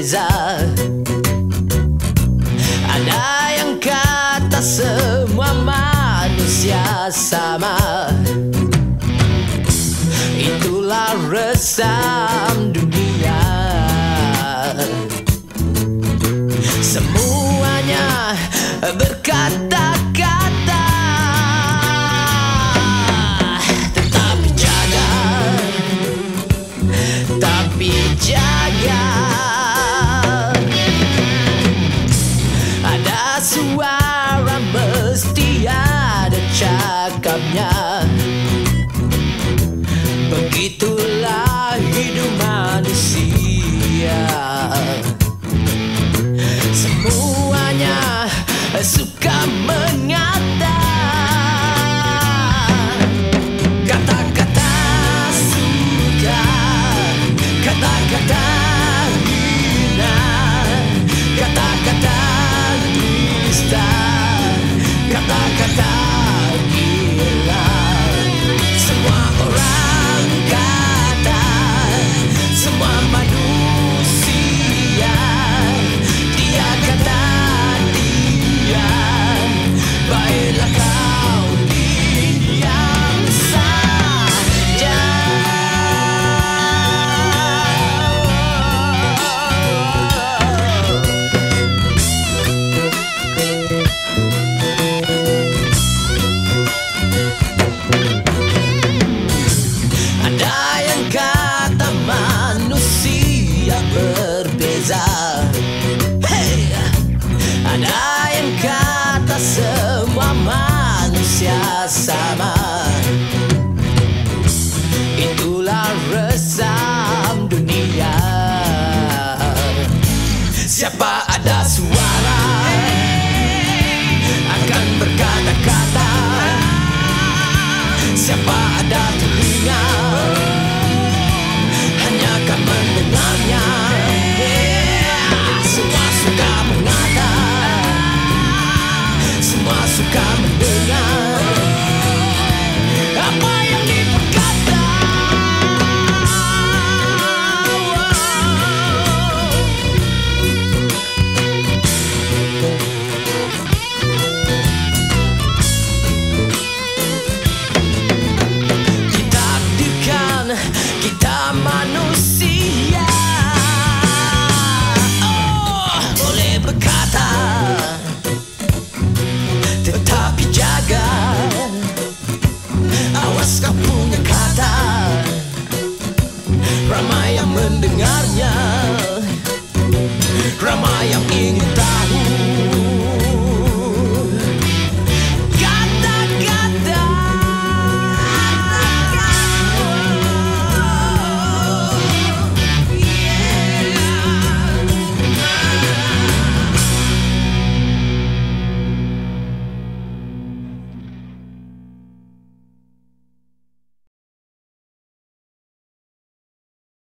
berbeza. Ada yang kata semua manusia sama. Itulah resam dunia. Semuanya berkata-kata, tetapi jaga, tapi jaga. Ada suara mesti ada cakapnya. Begitulah hidup manusia. Semuanya suka mengata, kata-kata suka, kata-kata hina, kata-kata dusta, kata-kata gila. Semua orang kata, semua manusia, dia kata dia, baiklah kau diam saja. Ada yang kata manusia berbeza. Hey! Ada yang kata semua manusia sama. Itulah resam dunia. Siapa ada suara akan berkata-kata. Siapa ada telinga hanya akan mendengarnya. Semua suka mengata, semua suka mendengar apa yang diperkata. Ditakdirkan kita manusia, boleh berkata, tetapi jaga, awas kau punya kata, ramai yang mendengarnya.